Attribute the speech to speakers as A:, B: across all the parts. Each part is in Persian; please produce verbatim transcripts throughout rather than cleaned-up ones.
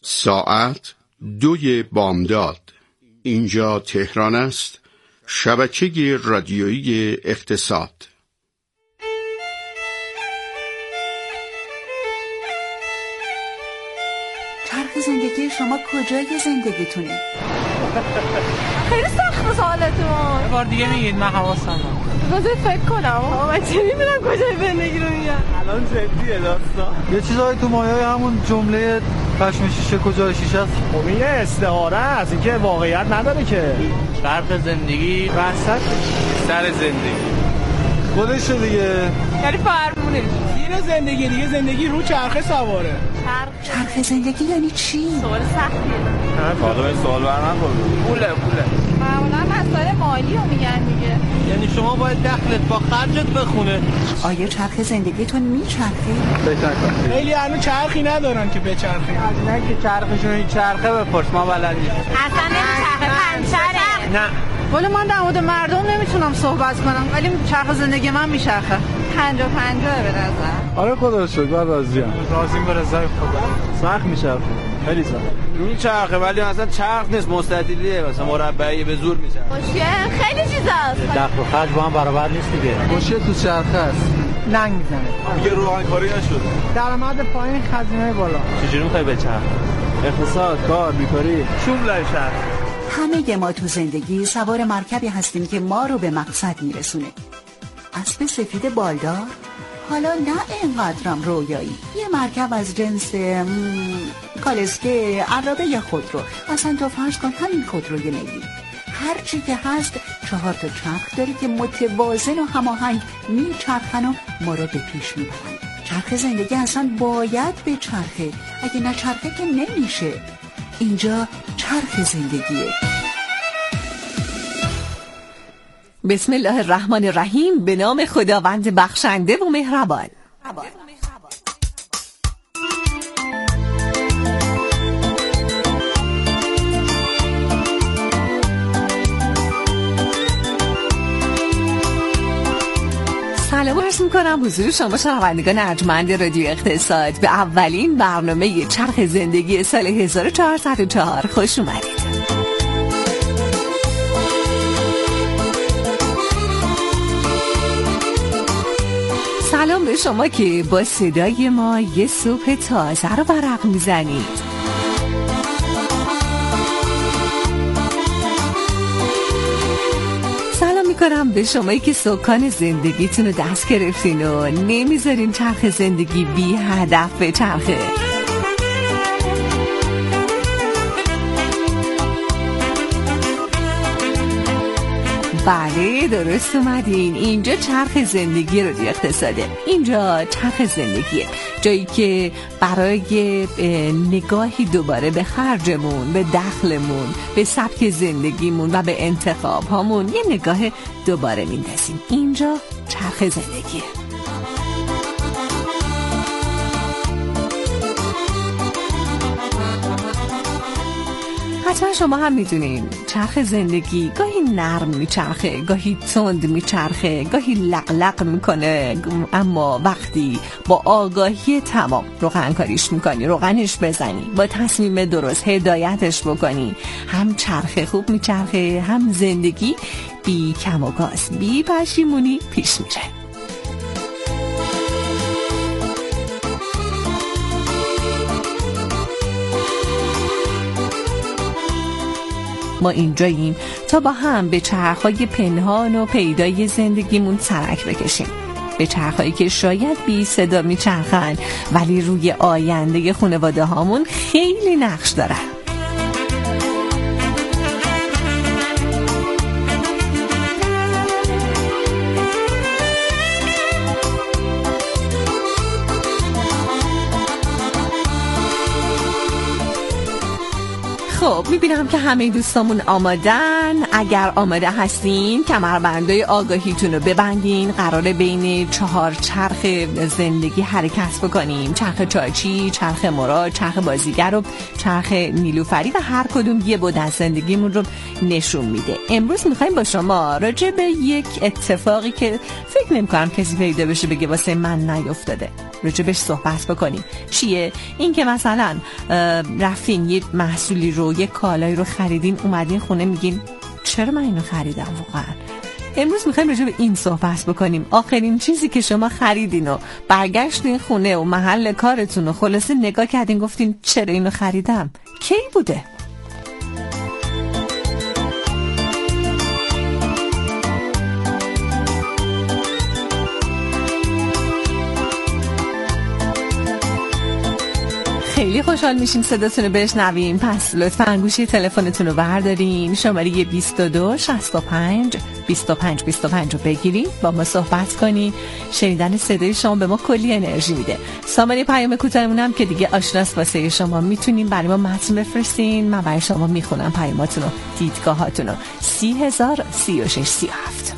A: ساعت دوی بامداد. اینجا تهران است، شبکه رادیویی اقتصاد.
B: چرخ زندگی شما کجای زندگیتونه؟
C: خیلی سخت سوالتون.
D: یه بار دیگه میگید، من حواسم
C: بذار فکر کنم. آقا من چه میدونم کجای زندگی رو میگم.
E: الان جدیه داستان.
F: یه چیزایی تو مایه همون جمله پشم شیشه کجای شیشه است.
E: خب این یه استعاره است، این که واقعیت نداره که.
D: چرخ زندگی
E: وسط
D: سر زندگی
F: خودشه دیگه.
C: یعنی فرمونه
E: این زندگی دیگه، زندگی رو چرخه سواره.
B: چرخ زندگی یعنی چی؟
C: سوال سختیه.
E: حالا این سوال برنخور.
D: پوله پوله
C: معمولا مسائل مالی رو میگن دیگه.
D: یعنی شما باید دخلت با خرجت بخونه.
B: آیا چرخ زندگیتون میچرخه؟
F: بهتر کن.
E: خیلی هنوز چرخی ندارن که بچرخه.
D: نه که چرخشون این چرخه بپرس، ما بلد نیستیم.
C: اصلا نمیچرخه، پنچره.
D: نه
C: ولی من در مورد مردم نمیتونم صحبت کنم، ولی چرخ زندگی من میچرخه. پنجاه پنجاه به نظر.
F: آره خدا رو شکر، من راضیم.
D: راضیم به رضای خدا.
F: سخت میچرخه، خیلی سخت
E: میچرخه ولی اصلا چرخ نیست، مستطیلیه، مثلا مربعی به زور میچرخه.
C: خوشیه خیلی چیزاست.
D: دخل و خرج با هم برابر نیست دیگه.
F: خوشیه تو چرخه است.
E: لنگ میزنه. دیگه روغنکاری نشده. درآمد پایین، خزینه بالا.
D: چجوری میخوای بچرخه؟
F: اقتصاد، کار، بیکاری،
E: چوب لای شهر.
B: همه ما تو زندگی سوار مرکبی هستیم که ما رو به مقصد میرسونه. اسب سفید بالدار؟ حالا نه اینقدرم رویایی. یه مرکب از جنس کالسکه، عرابه یا خودرو. اصلا تو فرض کن همین خودروی ملی، هر چی که هست چهار تا چرخ داره که متوازن و هماهنگ میچرخن و ما رو به پیش میبرن. چرخ زندگی اصلا باید به چرخه، اگه نه چرخه که نمیشه. اینجا چرخ زندگیه.
G: بسم الله الرحمن الرحیم. به نام خداوند بخشنده و مهربان. سلام عرض میکنم حضور شما شنوندگان ارجمند رادیو اقتصاد به اولین برنامه چرخ زندگی سال هزار و چهارصد و چهار خوش اومدید. سلام به شما که با صدای ما یه صبح تازه رو برق میزنید. سلام میکنم به شمایی که سکان زندگیتون رو دست گرفتین و نمیذارین چرخ زندگی بی هدف به چرخه. بله درست اومدین. اینجا چرخ زندگی رو دی اقتصاده. اینجا چرخ زندگیه، جایی که برای نگاهی دوباره به خرجمون، به دخلمون، به سبک زندگیمون و به انتخاب هامون یه نگاه دوباره میندازیم. اینجا چرخ زندگیه. حتما شما هم میدونین چرخ زندگی گاهی نرم میچرخه، گاهی تند میچرخه، گاهی لقلق میکنه، اما وقتی با آگاهی تمام روغن کاریش میکنی، روغنش بزنی، با تصمیم درست هدایتش بکنی، هم چرخ خوب میچرخه، هم زندگی بی کم و کاس، بی پشیمونی پیش میره. ما اینجاییم تا با هم به چرخهای پنهان و پیدای زندگیمون سرک بکشیم، به چرخهایی که شاید بی صدا میچرخن ولی روی آینده خانواده هامون خیلی نقش دارن. خب میبینم که همه دوستامون آمادن. اگر آماده هستین کمربندای آگاهیتون رو ببندین. قراره بین چهار چرخ زندگی حرکت بکنیم: چرخ چاچی، چرخ مراد، چرخ بازیگر و چرخ نیلوفری، و هر کدوم یه بود از زندگیمون رو نشون میده. امروز میخوایم با شما راجع به یک اتفاقی که فکر نمی‌کنم کسی پیدا بشه بگه واسه من نیفتاده راجع بهش صحبت بکنیم. چیه؟ این که مثلا رفتین یه محصولی رو، یه کالایی رو خریدین، اومدین خونه میگین چرا من اینو خریدم واقعا؟ امروز میخوایم راجع به این صحبت بکنیم. آخرین چیزی که شما خریدین و برگشتین خونه و محل کارتون و خلاصه نگاه کردین گفتین چرا اینو خریدم، کی بوده؟ خیلی خوشحال میشیم صداتون رو بشنویم. پس لطفاً گوشی تلفنتون رو بردارین، شماره بیست و دو شصت و پنج بیست و پنج بیست و پنج رو بگیرید، با ما صحبت کنین. شنیدن صدای شما به ما کلی انرژی میده. سامانه پیام کوتاهمون هم که دیگه آشناست واسه شما، میتونین برای ما متن بفرستین، من برای شما میخونم پیاماتون رو، دیدگاهاتون رو. سی هزار سی و شش سی و هفت.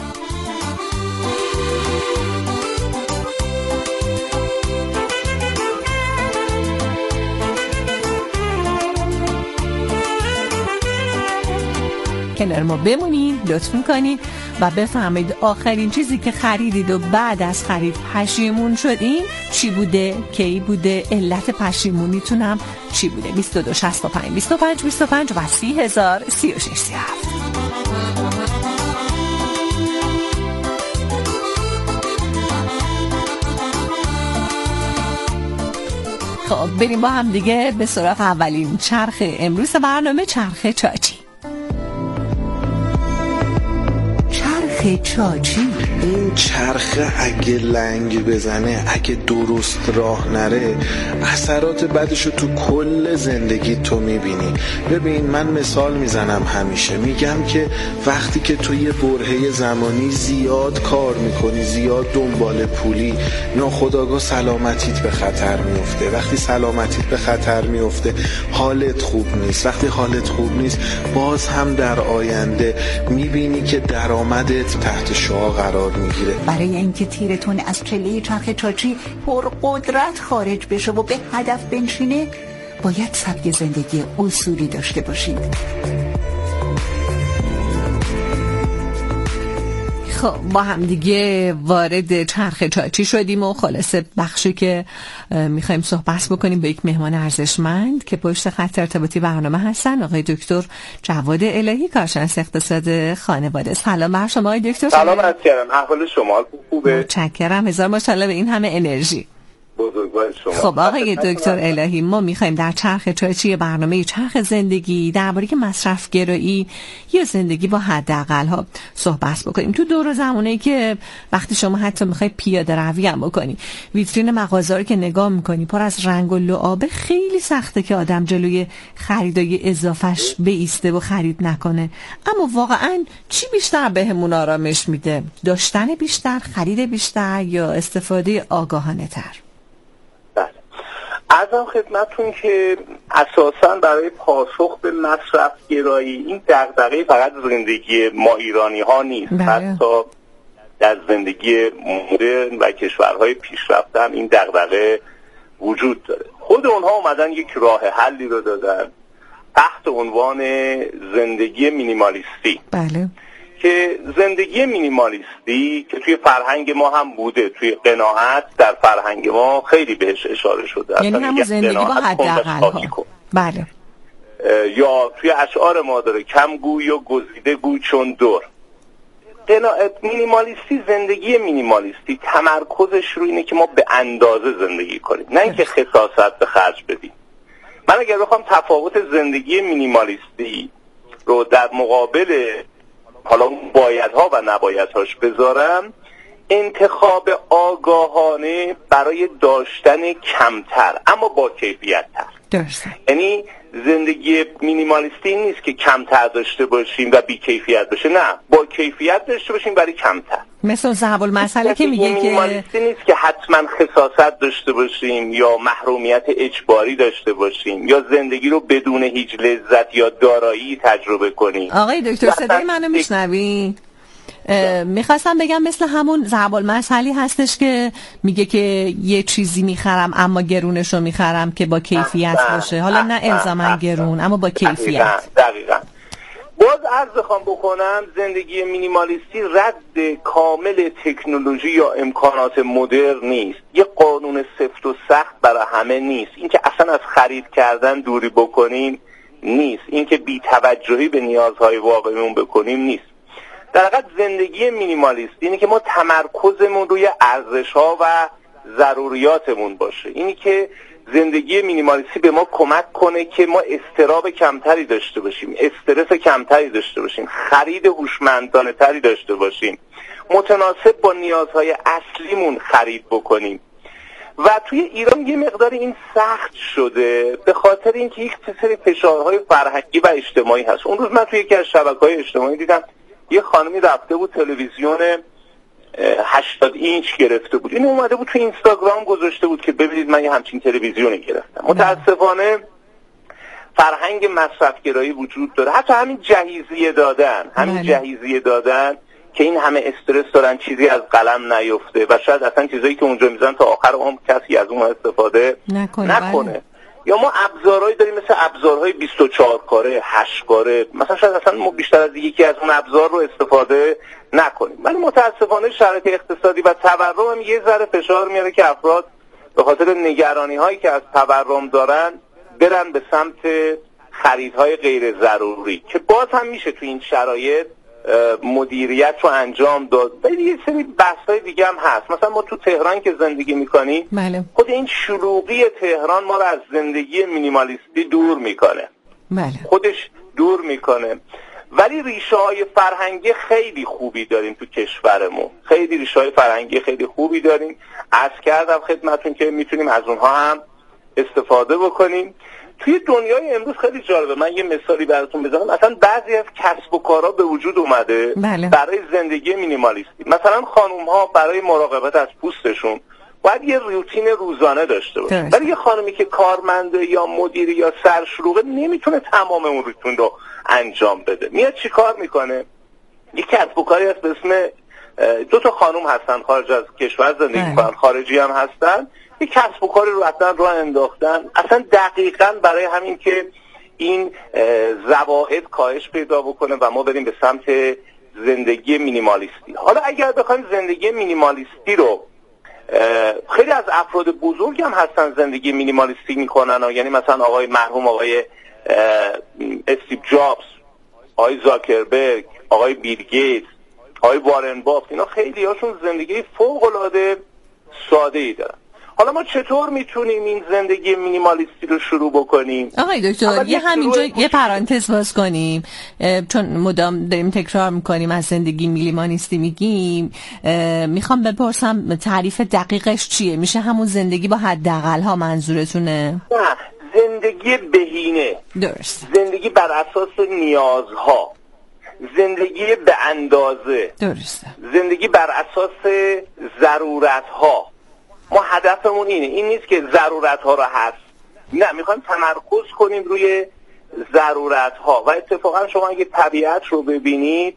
G: کنار ما بمونید، لطف کنید و بفهمید آخرین چیزی که خریدید و بعد از خرید پشیمون شدین چی بوده، کی بوده، علت پشیمونیتونم چی بوده. بیست و دو شصت و پنج بیست و پنج بیست و پنج و سی هزار سی و شش سی و هفت. خب بریم با هم دیگه به سراغ اولین چرخ امروز برنامه، چرخ چاچی.
B: چرخ چاچی.
H: این چرخه اگه لنگ بزنه، اگه درست راه نره، اثرات بعدشو تو کل زندگی تو میبینی. ببین من مثال میزنم همیشه، میگم که وقتی که تو یه برهه زمانی زیاد کار میکنی، زیاد دنبال پولی، ناخودآگاه سلامتیت به خطر میفته. وقتی سلامتیت به خطر میفته حالت خوب نیست. وقتی حالت خوب نیست باز هم در آینده میبینی که درآمدت تحت شعاع قرار میگیره.
B: برای اینکه تیرتون از چله چرخ چاچی پر قدرت خارج بشه و به هدف بنشینه، باید سبک زندگی اصولی داشته باشید.
G: خب با هم دیگه وارد چرخ چاچی شدیم و خلاصه بخشی که میخوایم صحبت بکنیم با یک مهمان ارزشمند که پشت خط ارتباطی برنامه هستن، آقای دکتر جواد الهی، کارشناس اقتصاد خانواده. سلام بر شما آقای دکتر.
I: سلام عرض کردم، احوال شما خوبه؟
G: متشکرم، هزار ماشاءالله به این همه انرژی.
I: بزرگوار شما.
G: خب آقای دکتر الهی، ما میخوایم در چرخ چاچی برنامه چرخ زندگی درباره مصرف گرایی یا زندگی با حداقل ها صحبت بکنیم. تو دور زمانی که وقتی شما حتی میخوای پیاده روی هم بکنی، ویترین مغازه رو که نگاه میکنی پر از رنگ و لعابه، خیلی سخته که آدم جلوی خریدای اضافهش بایسته و خرید نکنه. اما واقعا چی بیشتر بهمون آرامش میده؟ داشتن بیشتر، خرید بیشتر یا استفاده آگاهانه تر؟
I: عرضم خدمتتون که اساساً برای پاسخ به مصرف گرایی این دغدغه فقط زندگی ما ایرانی ها نیست، حتی در زندگی مدرن و کشورهای پیشرفته هم این دغدغه وجود داره. خود اونها اومدن یک راه حلی رو دادن تحت عنوان زندگی مینیمالیستی.
G: بله.
I: که زندگی مینیمالیستی که توی فرهنگ ما هم بوده، توی قناعت در فرهنگ ما خیلی بهش اشاره شده،
G: یعنی همون زندگی با حداقل ها. بله.
I: یا توی اشعار ما داره کم گوی و گزیده گوی چون دور. قناعت مینیمالیستی، زندگی مینیمالیستی تمرکزش رو اینه که ما به اندازه زندگی کنیم، نه اینکه خساست به خرج بدیم. من اگر بخوام تفاوت زندگی مینیمالیستی رو در مقابل حالا اون بایدها و نبایدهاش بذارم، انتخاب آگاهانه برای داشتن کمتر اما با کیفیت تر.
G: درسته.
I: یعنی زندگی مینیمالیستی نیست که کمتر داشته باشیم و بی کیفیت باشه، نه، با کیفیت داشته باشیم برای کمتر.
G: مثل صاحب المثله که میگه که
I: مینیمالیستی نیست که حتما خساست داشته باشیم یا محرومیت اجباری داشته باشیم یا زندگی رو بدون هیچ لذت یا دارایی تجربه کنیم.
G: آقای دکتر صدای منو میشنوین؟ میخواستم بگم مثل همون ضرب المثلی هستش که میگه که یه چیزی میخرم اما گرونشو میخرم که با کیفیت باشه، حالا نه الزاما گرون اما با کیفیت.
I: دقیقاً. باز عرض بخوام بکنم زندگی مینیمالیستی رد کامل تکنولوژی یا امکانات مدرن نیست، یه قانون سفت و سخت برای همه نیست، اینکه اصلا از خرید کردن دوری بکنیم نیست، اینکه بی توجهی به نیازهای واقعیمون بکنیم نیست. در حقیقت زندگی مینیمالیستی اینه که ما تمرکزمون روی ارزش‌ها و ضروریاتمون باشه. اینی که زندگی مینیمالیستی به ما کمک کنه که ما اضطراب کمتری داشته باشیم، استرس کمتری داشته باشیم، خرید هوشمندانه تری داشته باشیم، متناسب با نیازهای اصلیمون خرید بکنیم. و توی ایران یه مقدار این سخت شده به خاطر اینکه یک سری فشارهای فرهنگی و اجتماعی هست. اون روز من توی یکی از شبکه‌های اجتماعی دیدم یه خانمی رفته بود تلویزیون هشتاد اینچ گرفته بود، این اومده بود تو اینستاگرام گذاشته بود که ببینید من یه همچین تلویزیونی گرفتم. متاسفانه فرهنگ مصرفگرایی وجود داره، حتی همین جهیزیه دادن همین جهیزیه دادن که این همه استرس دارن چیزی از قلم نیفته و شاید اصلا چیزایی که اونجا میزنن تا آخر عمر کسی از اون استفاده نکنه, نکنه. یا ما ابزارهایی داریم مثل ابزارهای بیست و چهار کاره، هشت کاره، مثلا شاید اصلا ما بیشتر از یکی از اون ابزار رو استفاده نکنیم. ولی متاسفانه شرایط اقتصادی و تورم هم یه ذره فشار میاره که افراد به خاطر نگرانی هایی که از تورم دارن برن به سمت خریدهای غیر ضروری که باز هم میشه تو این شرایط مدیریت رو انجام داد. ولی یه سری بحث‌های دیگه هم هست. مثلا ما تو تهران که زندگی میکنیم
G: بله.
I: خود این شلوغی تهران ما رو از زندگی مینیمالیستی دور میکنه
G: بله.
I: خودش دور میکنه. ولی ریشه های فرهنگی خیلی خوبی داریم تو کشورمون، خیلی ریشه های فرهنگی خیلی خوبی داریم. عرض کردم خدمتتون که میتونیم از اونها هم استفاده بکنیم. توی دنیای امروز خیلی جالبه، من یه مثالی براتون بزنم. مثلا بعضی از کسب و کارها به وجود اومده
G: بله.
I: برای زندگی مینیمالیستی. مثلا خانوم ها برای مراقبت از پوستشون باید یه روتین روزانه داشته باشه، ولی یه خانمی که کارمنده یا مدیری یا سرشلوغه نمیتونه تمام اون روتین رو انجام بده. میاد چی کار میکنه؟ یه کسب و کاری هست به اسم، دو تا خانم هستن خارج از کشور زندگی میکنن، خارجی هم هستن، یه کسب و کاری رو اصلا راه انداختن اصلا دقیقاً برای همین که این زوائد کاهش پیدا بکنه و ما بریم به سمت زندگی مینیمالیستی. حالا اگر بخوایم زندگی مینیمالیستی رو، خیلی از افراد بزرگ هم هستن زندگی مینیمالیستی میکنن، یعنی مثلا آقای مرحوم آقای استیو جابز، آقای زاکربرگ، آقای بیل گیتس، آقای وارن بافت، اینا خیلی هاشون زندگی فوق العاده ساده ای دارن. حالا ما چطور میتونیم این زندگی مینیمالیستی رو شروع بکنیم؟
G: آقای دکتر یه همینجا یه پرانتز باز کنیم، چون مدام داریم تکرار میکنیم از زندگی مینیمالیستی میگیم. میخوام بپرسم تعریف دقیقش چیه؟ میشه همون زندگی با حداقل ها منظورتونه؟
I: نه، زندگی بهینه.
G: درست.
I: زندگی بر اساس نیازها، زندگی به اندازه.
G: درسته.
I: زندگی بر اساس ضرورتها. ما هدفمون اینه، این نیست که ضرورت ها رو هست، نه، میخوایم تمرکز کنیم روی ضرورت ها. و اتفاقا شما اگه طبیعت رو ببینید،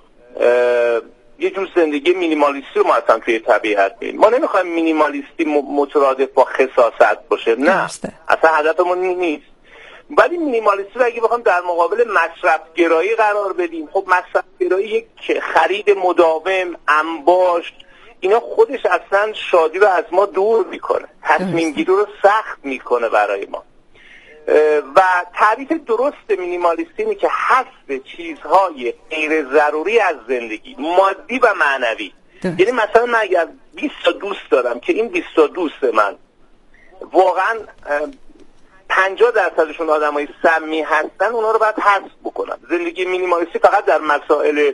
I: یه جور زندگی مینیمالیستی رو ما اصلا توی طبیعت ببینیم. ما نمیخوایم مینیمالیستی مترادف با خساست باشه، نه، اصلا هدفمون نیست. ولی مینیمالیستی رو اگه بخوام در مقابل مصرفگرایی قرار بدیم، خب مصرفگرایی یک خرید مداوم، انباشت، اینا خودش اصلا شادی رو از ما دور میکنه، تصمیم گیری رو سخت میکنه برای ما. و تعریف درست مینیمالیستی اینه که حذف چیزهای غیر ضروری از زندگی، مادی و معنوی. یعنی مثلا من اگر بیست تا دوست دارم که این بیست تا دوست من واقعا پنجاه درصدشون آدمای سمی هستن، اونا رو باید حذف بکنم. زندگی مینیمالیستی فقط در مسائل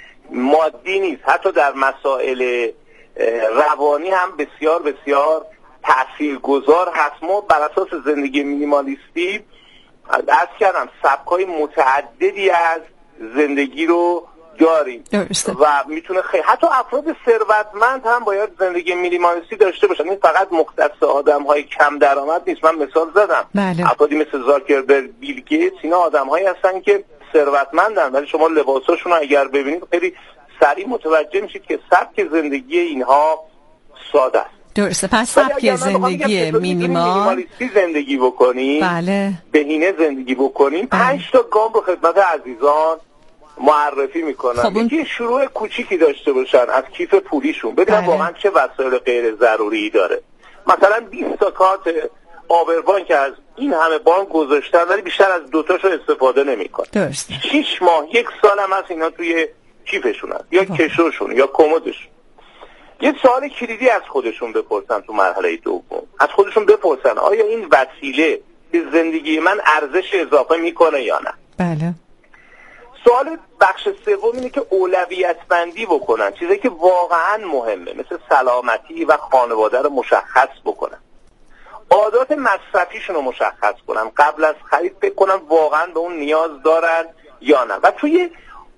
I: مادی نیست، حتی در مسائل روانی هم بسیار بسیار تاثیرگذار هست. ما بر اساس زندگی مینیمالیستی عرض کردم سبک‌های متعددی از زندگی رو داریم
G: درسته.
I: و میتونه خیلی حتی افراد ثروتمند هم باید زندگی مینیمالیستی داشته باشن. این فقط مختص آدم‌های کم درآمد نیست. من مثال زدم
G: بله.
I: افرادی مثل زاکربرگ، بیل گیتس، اینا آدم‌هایی هستن که ثروتمندن ولی شما لباساشون رو اگر ببینید خیلی سریع متوجه میشید که سبک زندگی اینها ساده است.
G: درسته. پس سبک زندگی
I: مینیمالیستی زندگی بکنیم،
G: بله،
I: بهینه زندگی بکنیم،
G: بله.
I: پنج تا گام رو خدمت عزیزان معرفی میکنن.
G: خب اون...
I: یکی شروع کوچیکی داشته باشن از کیف پولیشون، ببینن
G: بله.
I: واقعا چه وسایل غیر ضروری داره. مثلا بیست تا کارت آبربانک که از این همه بانک گذاشتن ولی بیشتر از دوتاشو استفاده نمیکنن.
G: درسته.
I: شش ماه یک سال هم هست اینا توی کیفشون هست یا کشوشون یا کمدشون. یه سوال کلیدی از خودشون بپرسن تو مرحله دوم. از خودشون بپرسن آیا این وسیله به زندگی من ارزش اضافه میکنه یا نه؟
G: بله.
I: سوال بخش سوم اینه که اولویت بندی بکنن، چیزی که واقعا مهمه مثل سلامتی و خانواده رو مشخص بکنن. عادات مصرفیشون رو مشخص کنن، قبل از خرید فکر کنن واقعا به اون نیاز دارن یا نه. و توی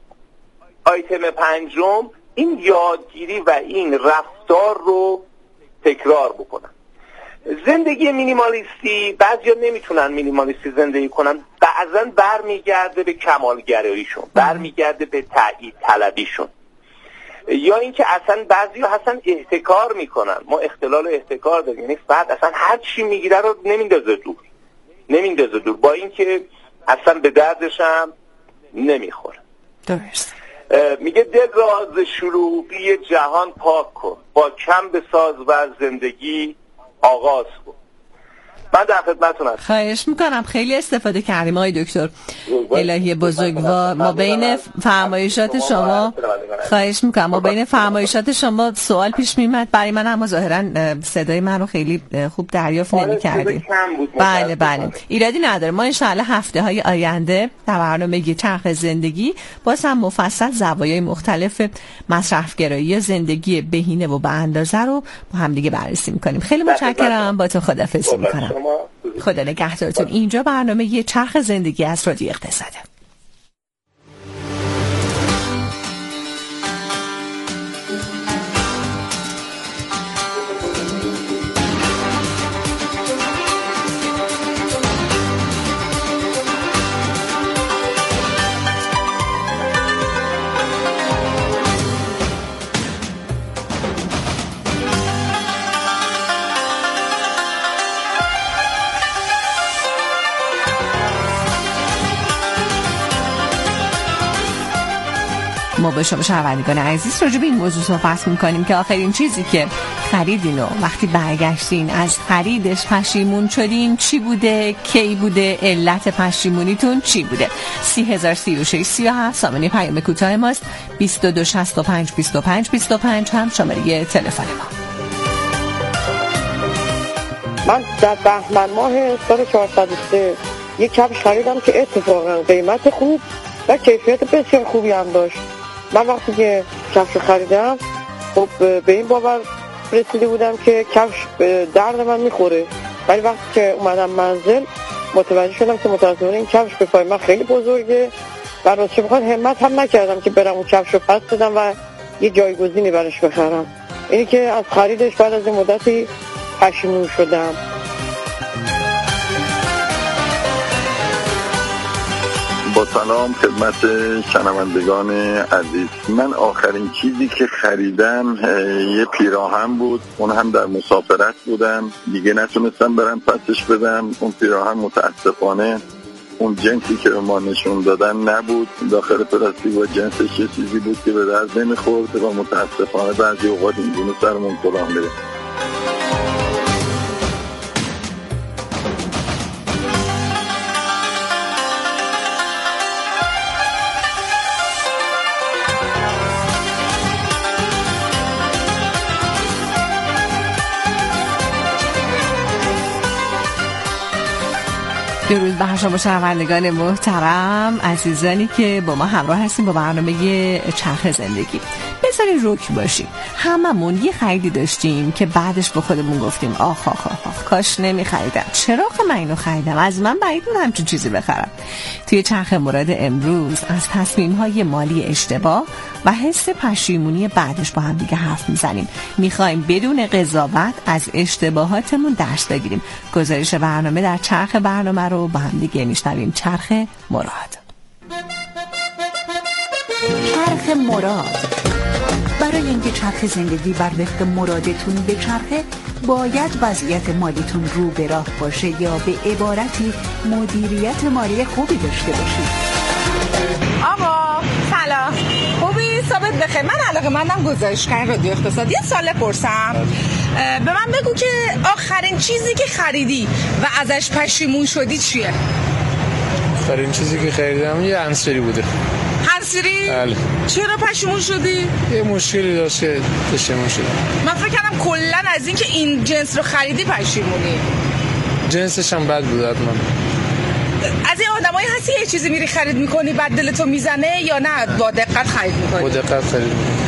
I: آیتم پنجم این یادگیری و این رفتار رو تکرار بکنن. زندگی مینیمالیستی بعضیا نمیتونن مینیمالیستی زندگی کنن، بعضا برمیگرده به کمالگراییشون، برمیگرده به تایید طلبیشون، یا اینکه اصلا بعضیا اصلا احتکار میکنن. ما اختلال احتکار داریم، یعنی فرد اصلا هر چی میگیره رو نمیندازه دور نمیندازه دور با اینکه اصلا به دردش هم نمیخوره.
G: درست.
I: میگه دل را از شروعی جهان پاک کن، با کم بساز و زندگی آغاز کن. من در خدمتتون هستم.
G: خواهش میکنم. خیلی استفاده کردیم آقای دکتر الهی بزرگوار. ما بین فرمایشات شما خواهش میکنم ما بین فرمایشات شما سوال پیش میمد برای من، اما ظاهرا صدای من رو خیلی خوب دریافت نمی‌کردیم. بله بله ایرادی نداره. ما ان شاءالله هفته های آینده در برنامه چرخ زندگی باز هم مفصل زوایای مختلف مصرفگرایی زندگی بهینه و به اندازه رو با هم دیگه بررسی میکنیم. خیلی متشکرم. با تو خداحافظی میکنم. خدا نگهدارتون. اینجا برنامه یه چرخ زندگی از رادیو اقتصاده. ما با شما شنوندگان عزیز راجع به این موضوع صحبت می‌کنیم که آخرین چیزی که خریدین و وقتی برگشتین از خریدش پشیمون شدین چی بوده، کی بوده، علت پشیمونیتون چی بوده؟ سی هزار سی و شش سی و هفت سامانه پیام کوتاه ماست. بیست و دو شصت و پنج بیست و پنج بیست و پنج هم شماره تلفن ما.
J: من در بهمن ماه سال چهارصد و سه یک کفش خریدم که اتفاقا قیمت خوب و کیفیت بسیار خوبی هم داشت. من وقتی که کفش خریدم خب به این باور رسیده بودم که کفش به درد من میخوره، ولی وقتی که اومدم منزل متوجه شدم که متاسفانه این کفش به پای من خیلی بزرگه و راستش بخواد همت هم نکردم که برم اون کفش رو پس بدم و یه جایگزینی برش بخرم. اینی که از خریدش بعد از مدتی پشیمون شدم.
K: با سلام خدمت شنوندگان عزیز. من آخرین چیزی که خریدم یه پیراهن بود، اون هم در مسافرت بودم، دیگه نتونستم برم پسش بدم. اون پیراهن متاسفانه اون جنسی که به ما نشون دادن نبود، داخل پلاستیک و جنسش یه چیزی بود که به درد نمیخورد و متاسفانه بعضی اوقات اینجوری سرمون کلاه میره.
G: درود بر شما شنوندگان محترم، عزیزانی که با ما همراه هستیم با برنامه چرخ زندگی. بذارین رک باشیم. هممون یه خریدی داشتیم که بعدش به خودمون گفتیم آخ آخ آخ, آخ کاش نمیخریدم، چرا که من اینو خریدم، از من بعید بود همچین چیزی بخرم. توی چرخ مراد امروز از تصمیم‌های مالی اشتباه و حس پشیمونی بعدش با هم دیگه حرف میزنیم. میخوایم بدون قضاوت از اشتباهاتمون درس بگیریم. گزارش برنامه در چرخ برنامه رو با هم دیگه میشنویم. چرخ مراد.
B: چرخ مراد. برای اینکه چرخ زندگی بر وفق مرادتون بچرخه باید وضعیت مالیتون رو به راه باشه یا به عبارتی مدیریت مالی خوبی داشته باشید.
L: آقا سلام، خوبی؟ صبحت بخیر. من علاقه مندم گزارشگر رادیو اقتصاد. یه سوال پرسم، به من بگو که آخرین چیزی که خریدی و ازش پشیمون شدی چیه؟
M: آخرین چیزی که خریدم یه هندزفری بوده.
L: هندزفری؟
M: بله.
L: چرا پشیمون شدی؟
M: یه مشکلی داشت که پشیمون شدم.
L: من فکر کردم کلا از این که این جنس رو خریدی پشیمونی.
M: جنسش هم بد بود حتما.
L: از این آدمایی هستی یه چیزی میری خرید میکنی بعد دلتو میزنه یا نه با دقت خرید میکنی؟
M: با دقت خرید میکنی.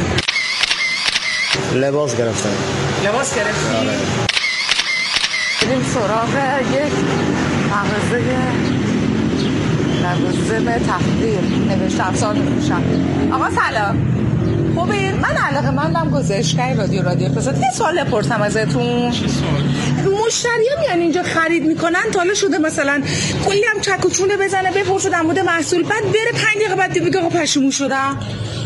M: لباس گرفتم.
L: لباس گرفتی؟ آره. بریم سراغ یک مغازه لوازم تحریر نوشتم سال میفروشم. آقا سلام، خوبی؟ من علاقه مندم گزارشگر رادیو رادیو اقتصاد. یه سوال بپرسم ازتون.
M: چه سوال؟
L: مشتریام یعنی اینجا خرید میکنن تا حالا شده مثلا کلی هم چک و چونه بزنه بپرسه در مورد محصول بعد بره پنج دقیقه بعد بگه آقا پشیمون شدم؟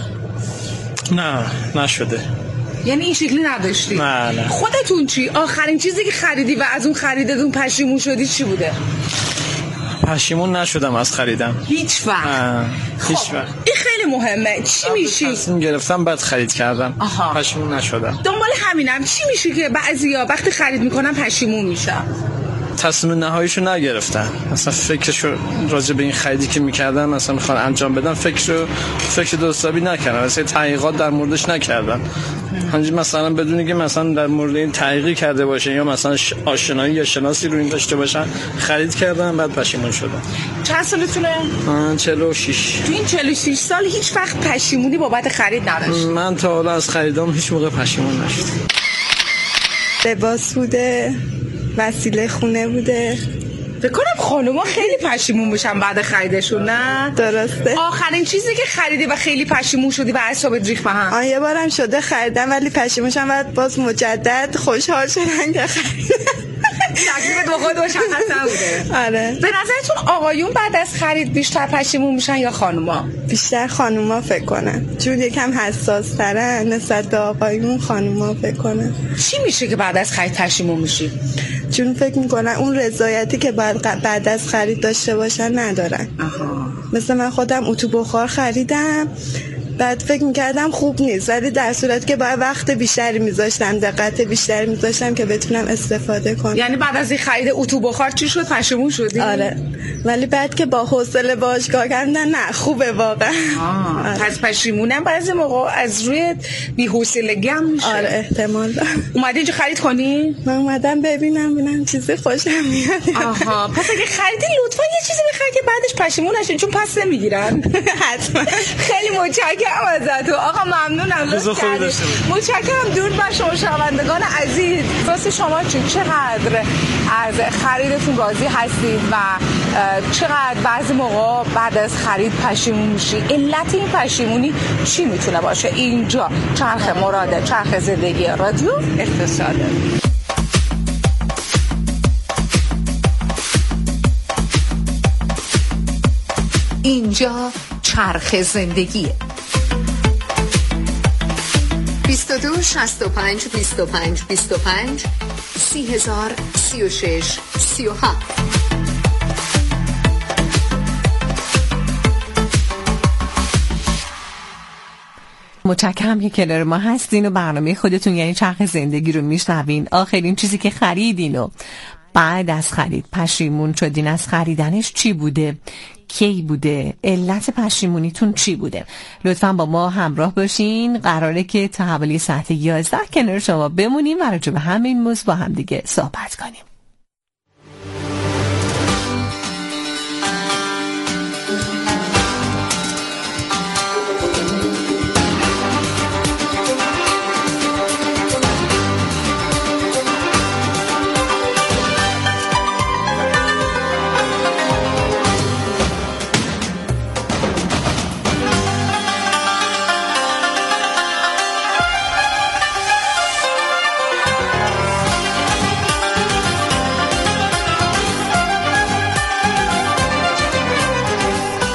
M: نه نشده.
L: یعنی این شکلی نداشتی؟
M: نه نه.
L: خودتون چی؟ آخرین چیزی که خریدی و از اون خریدتون پشیمون شدی چی بوده؟
M: پشیمون نشدم از خریدم
L: هیچ وقت.
M: هیچ وقت.
L: این خیلی مهمه. چی میشی؟
M: تصمیم گرفتم بعد خرید کردم. آها. پشیمون نشدم.
L: دنبال همینم. چی میشی که بعضیا وقتی خرید میکنن پشیمون میشن؟
M: تصمیم نهاییشو نگرفتن. مثلا فکرشو راجع به این خریدی که میکردن مثلا میخوان انجام بدن فکرشو فکر درستابی نکردن. مثلا تحقیقات در موردش نکردن. همینجوری مثلا بدونی که مثلا در مورد این تحقیقی کرده باشه یا مثلا آشنایی یا شناسی رو این داشته باشن خرید کردن بعد پشیمون شدن.
L: چند سالتونه؟
M: من چهل و شش.
L: تو این چهل و شش سال هیچ وقت پشیمونی بابت خرید نداشتی؟
M: من تا حالا از خریدام هیچ موقع پشیمون نشدم.
N: لباس بوده، وسیله خونه بوده.
L: فکر کنم خانوما خیلی پشیمون میشن بعد خریدشون، نه؟
N: درسته.
L: آخرین چیزی که خریدی و خیلی پشیمون شدی و اعصابت ریخت به هم؟
N: آ یه بارم شده خریدم ولی پشیمون شدم بعد باز مجدد خوشحال شدم که خریدم.
L: تکلیفت با خود مشخص نبوده.
N: آره.
L: به نظرتون آقایون بعد از خرید بیشتر پشیمون میشن یا خانوما؟
N: بیشتر خانوما فکر کنم، چون یکم حساس ترن نسبت به آقایون. خانوما فکر کنم.
L: چی میشه که بعد از خرید پشیمون میشی؟
N: چون فکر میکنن اون رضایتی که باید بعد از خرید داشته باشن ندارن.
L: آها.
N: مثل من خودم اتو بخار خریدم بعد فکر میکردم خوب نیست ولی در صورتی که باید وقت بیشتری میذاشتم دقت بیشتری میذاشتم که بتونم استفاده کنم.
L: یعنی بعد از این خرید اتو بخار چی شد؟ پشیمون شدی؟
N: آره. ولی بعد که با حوصله باهاش کار کردم نه خوبه واقعا.
L: آره. پس پشیمونم بعضی موقع از روی بی‌حوصلگی هم میشه.
N: آره احتمال داره.
L: اومدی اینجا خرید کنی؟
N: من اومدم ببینم ببینم چیزی خوشم میاد.
L: آها. پس اگه خریدی لطفا یه چیزی بخر که بعدش پشیمون نشین چون پس نمیگیرن.
N: حتما.
L: خیلی متشکرم ازتون آقا، ممنونم. متشکرم. درود بر شما شنوندگان عزیز. واسه شما چقدر از خریدتون راضی هستید و چقدر بعضی موقع بعد از خرید پشیمون میشید؟ علت این پشیمونی چی میتونه باشه؟ اینجا چرخ مراد، چرخ زندگی رادیو اقتصاده.
B: اینجا چرخ زندگیه.
O: بیست و دو شصت و پنج بیست و پنج بیست و پنج سی هزار سی و شش سی و هفت.
G: متشکرم که کنار ما هستین و برنامه خودتون یعنی چرخ زندگی رو میشنوین. آخرین چیزی که خریدین و بعد از خرید پشیمون شدین از خریدنش چی بوده؟ کی بوده؟ علت پشیمونیتون چی بوده؟ لطفاً با ما همراه باشین. قراره که تا حوالی ساعت یازده کنار شما بمونیم و راجع به همین موضوع با هم دیگه صحبت کنیم.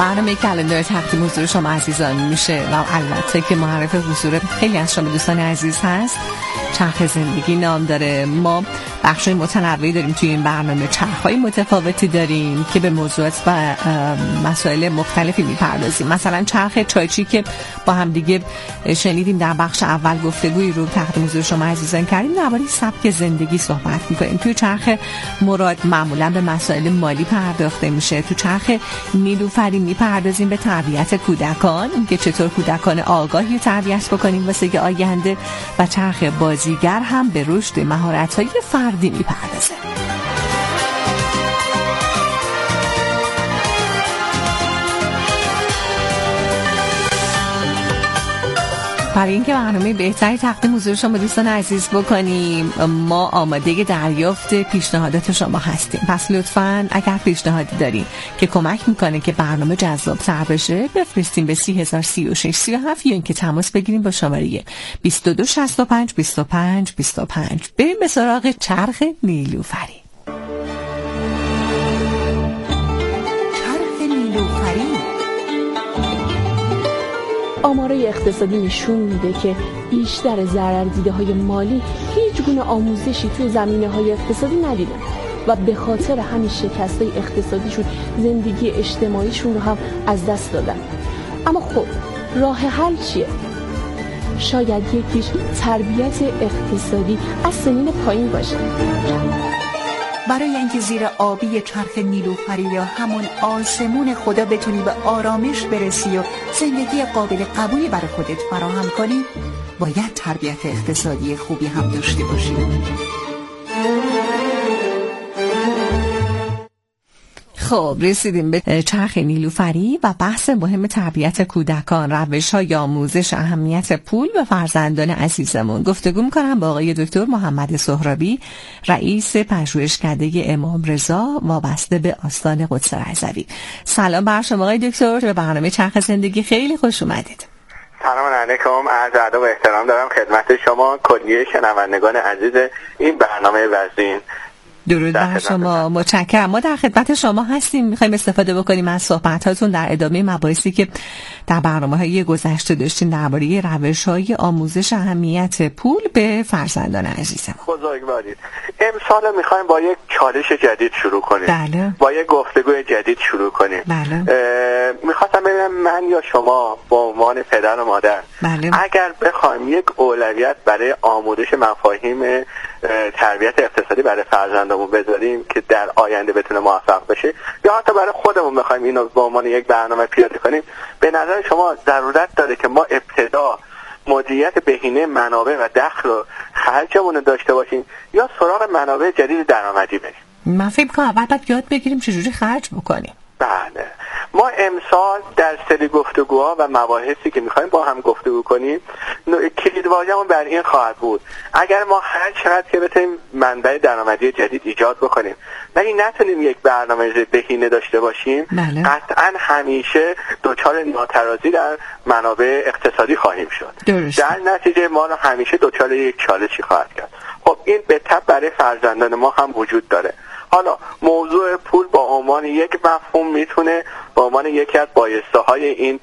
G: برنامه کلندر تقدیم حضور شما عزیزان میشه و البته که معرف حضور خیلی از شما دوستان عزیز هست. چرخ زندگی نام داره. ما بخشای متنوعی داریم توی این برنامه، چرخ‌های متفاوتی داریم که به موضوعات و مسائل مختلفی میپردازیم. مثلا چرخ چایچی که با هم دیگه شنیدیم در بخش اول گفتگویی رو تقدیم حضور شما عزیزان کردیم، درباره سبک زندگی صحبت میکنیم. توی چرخ مراد معمولا به مسائل مالی پرداخته میشه. تو چرخ نیلوفری میپردازیم به تربیت کودکان، اینکه چطور کودکان آگاهی تربیت بکنیم واسه آینده، و چرخ بازیگر هم به رشد مهارت‌های فردی میپردازه. برای اینکه برنامه بهتری تقدیم حضور شما دوستان عزیز بکنیم، ما آماده دریافت پیشنهادات شما هستیم. پس لطفاً اگر پیشنهادی دارین که کمک میکنه که برنامه جذاب تر بشه، بفرستیم به سی هزار سی و شش سی و هفت یا اینکه تماس بگیریم با شماره بیست و دو شصت و پنج بیست و پنج بیست و پنج. بریم به سراغ چرخ نیلوفری.
P: آمارای اقتصادی نشون میده که بیشتر ضرردیده‌های مالی هیچ گونه آموزشی توی زمینه‌های اقتصادی ندیدن و به خاطر همین شکست‌های اقتصادیشون زندگی اجتماعیشون رو هم از دست دادن. اما خب راه حل چیه؟ شاید یکیش تربیت اقتصادی از سنین پایین باشه.
B: برای اینکه زیر آبی چرخ نیلوفری یا همون آسمون خدا بتونی به آرامش برسی و زندگی قابل قبولی برای خودت فراهم کنی، باید تربیت اقتصادی خوبی هم داشته باشی.
G: خب رسیدیم به چرخ نیلوفری و بحث مهم تربیت کودکان، روش‌های آموزش، اهمیت پول به فرزندان عزیزمون. گفتگو می‌کنم با آقای دکتر محمد سهرابی، رئیس پژوهشکده امام رضا وابسته به آستان قدس رضوی. سلام بر شما آقای دکتر، به برنامه چرخ زندگی خیلی خوش اومدید.
I: سلام علیکم، عرض ادب و احترام دارم خدمت شما کلیه شنوندگان عزیز این برنامه وزین.
G: درود بر شما، متشکرم. ما در خدمت شما هستیم، میخوایم استفاده بکنیم از صحبتاتون در ادامه مباحثی که در برنامه‌های گذشته داشتیم درباره روش‌های آموزش اهمیت پول به فرزندان عزیزمون.
I: بزرگوارید. امسال میخوایم با یک چالش جدید شروع کنیم.
G: بله.
I: با یک گفتگوی جدید شروع کنیم.
G: بله.
I: میخواستم ببینم من یا شما با عنوان پدر و مادر، بله، اگر بخوایم یک اولویت برای آموزش مفاهیم تربیت اقتصادی برای فرزندمون بذاریم که در آینده بتونه موفق بشه، یا حتی برای خودمون بخوایم اینو به عنوان یک برنامه پیاده کنیم، به نظر شما ضرورت داره که ما ابتدا مدیریت بهینه منابع و دخل و خرجمون رو داشته باشیم یا سراغ منابع جدید درآمدی بریم؟
G: من فکر کنم اول باید یاد بگیریم چجوری خرج بکنیم.
I: بله، ما امسال در سری گفتگوها و مباحثی که میخوایم با هم گفتگو کنیم، کلیدواژه‌مون بر این خواهد بود اگر ما هر چقدر که بتونیم منبع درآمدی جدید ایجاد بکنیم ولی نتونیم یک برنامه بهینه داشته باشیم، بله، قطعا همیشه دچار ناترازی در منابع اقتصادی خواهیم شد. درست. در نتیجه ما رو همیشه دچار یک چالشی خواهد کرد. خب این به تبع برای فرزندان ما هم وجود داره. حالا موضوع پول با عنوان یک مفهوم میتونه با عنوان یکی از بایسته‌های این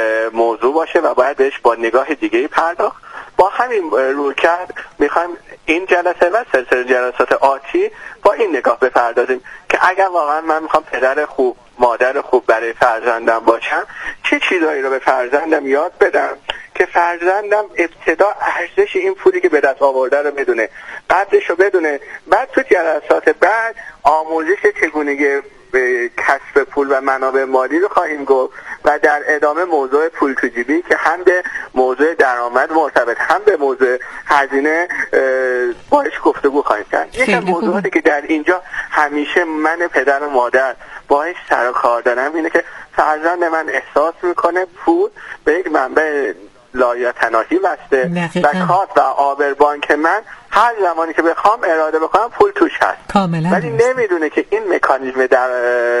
I: موضوع باشه و باید بهش با نگاه دیگه‌ای پرداخت. با همین رویکرد میخوایم این جلسه و سلسله جلسات آتی با این نگاه بپردازیم که اگر واقعا من میخوام پدر خوب، مادر خوب برای فرزندم باشم، چه چیزایی رو به فرزندم یاد بدم که فرزندم ابتدا ارزش این پولی که به دست آورده رو بدونه، قدرش رو بدونه، بعد تو جلسات بعد آموزش چگونگی به کسب پول و منابع مالی رو خواهیم گفت و در ادامه موضوع پول تو جیبی که هم به موضوع درآمد مرتبط هم به موضوع هزینه باهاش گفتگو خواهیم کرد. یک از موضوعاتی که در اینجا همیشه من پدر و مادر باهاش سر و کار دارم اینه که فرزند من احساس میکنه پول به یک منبع لایتناهی بسته و کارت و آبربانک من هر زمانی که بخوام اراده بکنم پول توش هست، کاملا، ولی نمیدونه که این مکانیزم در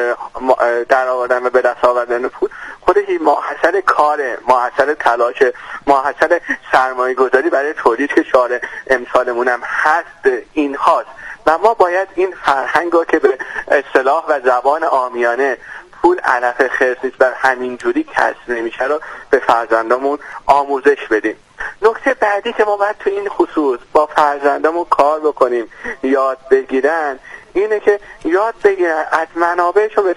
I: در آوردن و به دست آوردن پول خودش ماحصل کاره، ماحصل تلاش، ماحصل سرمایه گذاری برای تولید که شعار امسالمون هم هست این هاست و ما باید این فرهنگ رو که به اصطلاح و زبان عامیانه
Q: پول علف خرس نیست و همینجوری کسب نمیشه رو به فرزندامون آموزش بدیم. نکته بعدی که ما باید تو این خصوص با فرزندامون کار بکنیم، یاد بگیرن، اینه که یاد بگیرن از منابعشون